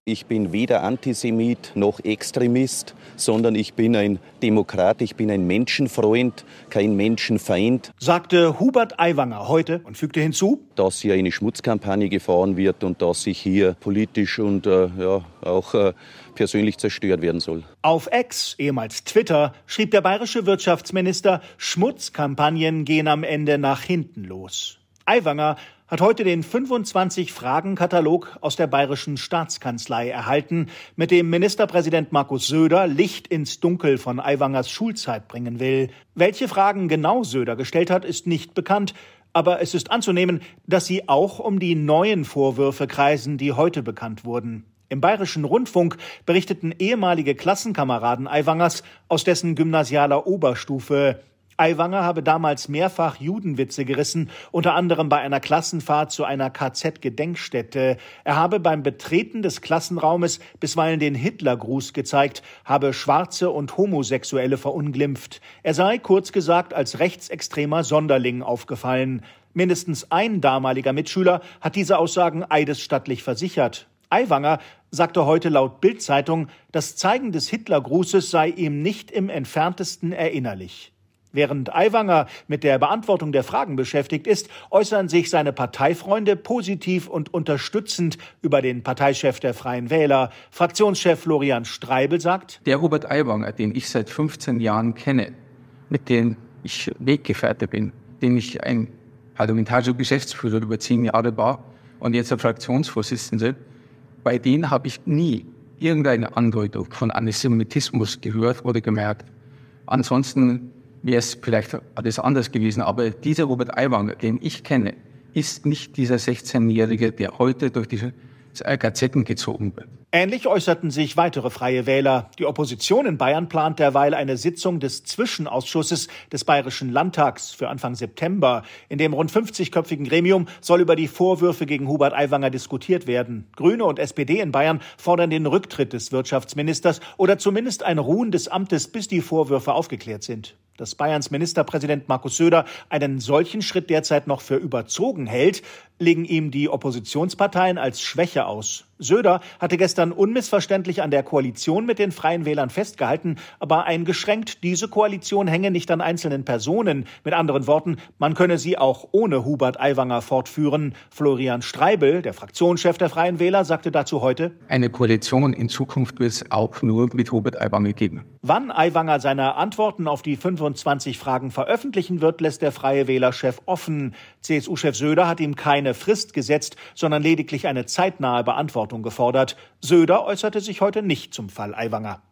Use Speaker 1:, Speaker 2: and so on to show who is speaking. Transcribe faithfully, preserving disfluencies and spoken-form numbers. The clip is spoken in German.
Speaker 1: Ich bin weder Antisemit noch Extremist, sondern ich bin ein Demokrat, ich bin ein Menschenfreund, kein Menschenfeind.
Speaker 2: Sagte Hubert Aiwanger heute und fügte hinzu,
Speaker 1: dass hier eine Schmutzkampagne gefahren wird und dass sich hier politisch und äh, ja, auch äh, persönlich zerstört werden soll.
Speaker 2: Auf X, ehemals Twitter, schrieb der bayerische Wirtschaftsminister, Schmutzkampagnen gehen am Ende nach hinten los. Aiwanger hat heute den fünfundzwanzig-Fragen-Katalog aus der bayerischen Staatskanzlei erhalten, mit dem Ministerpräsident Markus Söder Licht ins Dunkel von Aiwangers Schulzeit bringen will. Welche Fragen genau Söder gestellt hat, ist nicht bekannt, aber es ist anzunehmen, dass sie auch um die neuen Vorwürfe kreisen, die heute bekannt wurden. Im Bayerischen Rundfunk berichteten ehemalige Klassenkameraden Aiwangers aus dessen gymnasialer Oberstufe. Aiwanger habe damals mehrfach Judenwitze gerissen, unter anderem bei einer Klassenfahrt zu einer K Z-Gedenkstätte. Er habe beim Betreten des Klassenraumes bisweilen den Hitlergruß gezeigt, habe Schwarze und Homosexuelle verunglimpft. Er sei, kurz gesagt, als rechtsextremer Sonderling aufgefallen. Mindestens ein damaliger Mitschüler hat diese Aussagen eidesstattlich versichert. Aiwanger sagte heute laut Bild-Zeitung, das Zeigen des Hitlergrußes sei ihm nicht im entferntesten erinnerlich. Während Aiwanger mit der Beantwortung der Fragen beschäftigt ist, äußern sich seine Parteifreunde positiv und unterstützend über den Parteichef der Freien Wähler. Fraktionschef Florian Streibel sagt,
Speaker 3: der Hubert Aiwanger, den ich seit fünfzehn Jahren kenne, mit dem ich Weggefährte bin, den ich ein parlamentarischer Geschäftsführer über zehn Jahre war und jetzt der Fraktionsvorsitzende, bei denen habe ich nie irgendeine Andeutung von Antisemitismus gehört oder gemerkt. Ansonsten wäre es vielleicht alles anders gewesen. Aber dieser Hubert Aiwanger, den ich kenne, ist nicht dieser sechzehnjährige, der heute durch diese K Z gezogen wird.
Speaker 2: Ähnlich äußerten sich weitere Freie Wähler. Die Opposition in Bayern plant derweil eine Sitzung des Zwischenausschusses des Bayerischen Landtags für Anfang September. In dem rund fünfzigköpfigen Gremium soll über die Vorwürfe gegen Hubert Aiwanger diskutiert werden. Grüne und S P D in Bayern fordern den Rücktritt des Wirtschaftsministers oder zumindest ein Ruhen des Amtes, bis die Vorwürfe aufgeklärt sind. Dass Bayerns Ministerpräsident Markus Söder einen solchen Schritt derzeit noch für überzogen hält, legen ihm die Oppositionsparteien als Schwäche aus. Söder hatte gestern unmissverständlich an der Koalition mit den Freien Wählern festgehalten, aber eingeschränkt, diese Koalition hänge nicht an einzelnen Personen. Mit anderen Worten, man könne sie auch ohne Hubert Aiwanger fortführen. Florian Streibel, der Fraktionschef der Freien Wähler, sagte dazu heute,
Speaker 3: eine Koalition in Zukunft wird es auch nur mit Hubert Aiwanger geben.
Speaker 2: Wann Aiwanger seine Antworten auf die fünfundzwanzig Fragen veröffentlichen wird, lässt der Freie Wähler-Chef offen. C S U-Chef Söder hat ihm keine Frist gesetzt, sondern lediglich eine zeitnahe Beantwortung gefordert. Söder äußerte sich heute nicht zum Fall Aiwanger.